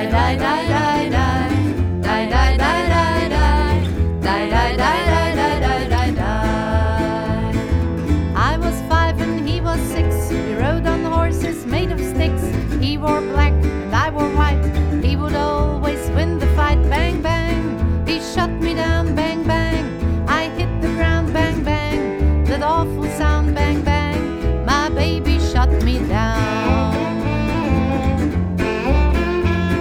die, die, die, die. Die, die, die, die, die. Die, die, die, die, die, die, die, die. I was 5 and he was 6. We rode on horses made of sticks. He wore black